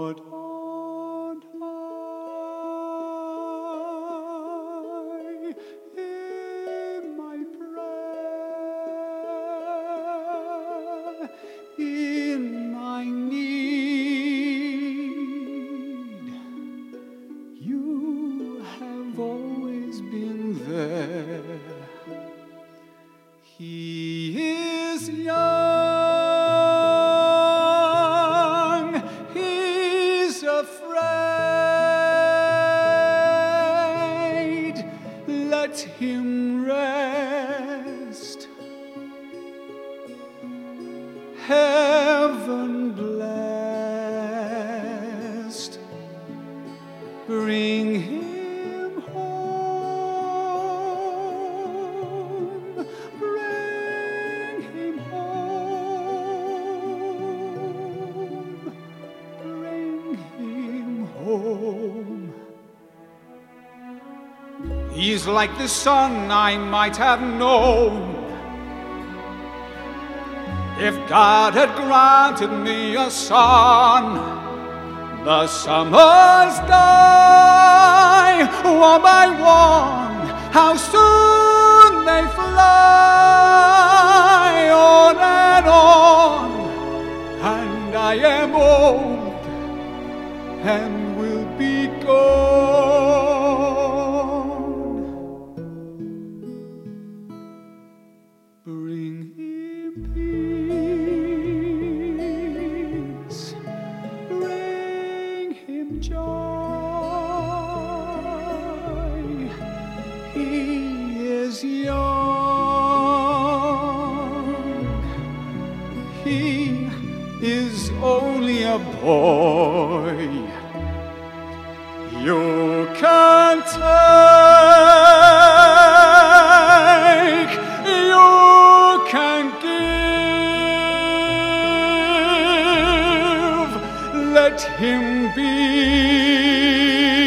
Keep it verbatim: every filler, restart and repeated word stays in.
But on high, in my prayer, in my need, you have always been there. He is young, he's afraid. Let him rest. Heaven blessed, bring him home, bring him home, bring him home. He's like the son I might have known if God had granted me a son. The summers die one by one, how soon they fly, on and on, and I am old and will be gone. Bring him peace, bring him joy. He is young, he is only a boy. You can take, you can give, let him be.